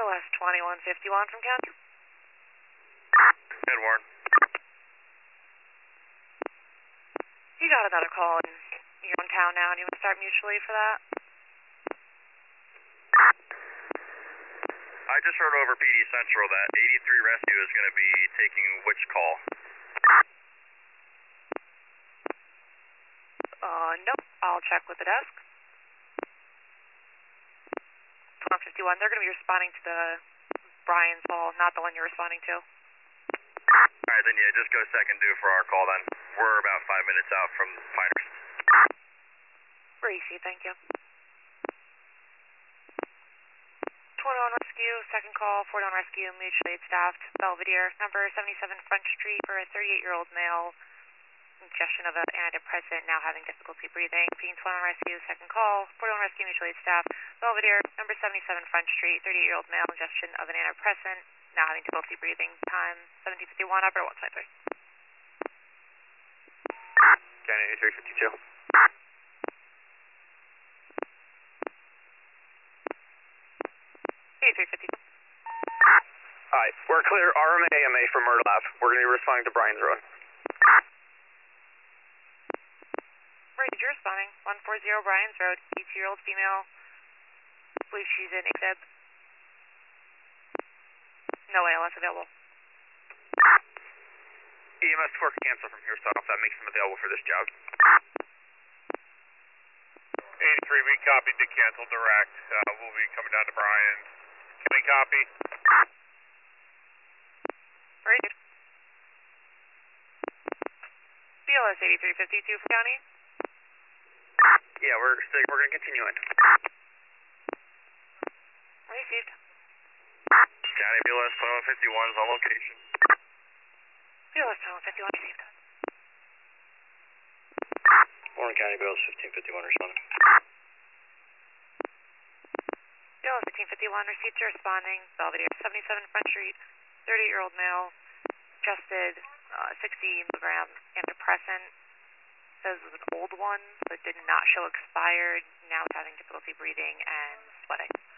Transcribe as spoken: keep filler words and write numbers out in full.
L S twenty-one fifty-one from County. Ed Warren. You got another call in your own town now. Do you want to start mutually for that? I just heard over P D Central that eighty-three Rescue is going to be taking which call? Uh, nope. I'll check with the desk. twenty-one fifty-one, they're going to be responding to the Brian's call, not the one you're responding to. Alright, then yeah, just go second due for our call then. We're about five minutes out from Pinehurst. Racy, thank you. twenty-one Rescue, second call, forty-one Rescue, mutually aid staffed, Belvedere, number seventy-seven Front Street for a thirty-eight-year-old male. Ingestion of an antidepressant, now having difficulty breathing. Being twenty-one Rescue, second call, forty-one Rescue, mutually aid staffed, Belvedere, number seventy-seven Front Street, thirty-eight-year-old male, ingestion of an antidepressant, now having difficulty breathing. Time seventeen fifty-one, operator one five three. County eighty-three fifty-two. eighty-three fifty-two. Alright, we're clear R M A M A from Murder Lab. We're going to be responding to Brian's Road. Right, you're responding. one forty Brian's Road, eighty-year-old female. I believe she's in AFib. No A L S available. E M S four cancel from here, so that makes them available for this job. eighty-three, we copied the cancel direct. Uh, we'll be coming down to Brian's. Can we copy? Right. B L S eighty-three fifty-two for County. Yeah, we're we're going to continue in. Received. County B L S twenty-one fifty-one is on location. B L S twenty-one fifty-one received. Warren County B L S fifteen fifty-one responding. B L S fifteen fifty-one received, you're responding. Belvedere, seventy-seven Front Street, thirty-eight-year-old male, adjusted uh, sixty milligram antidepressant. Says it was an old one, but did not show expired. Now it's having difficulty breathing and sweating.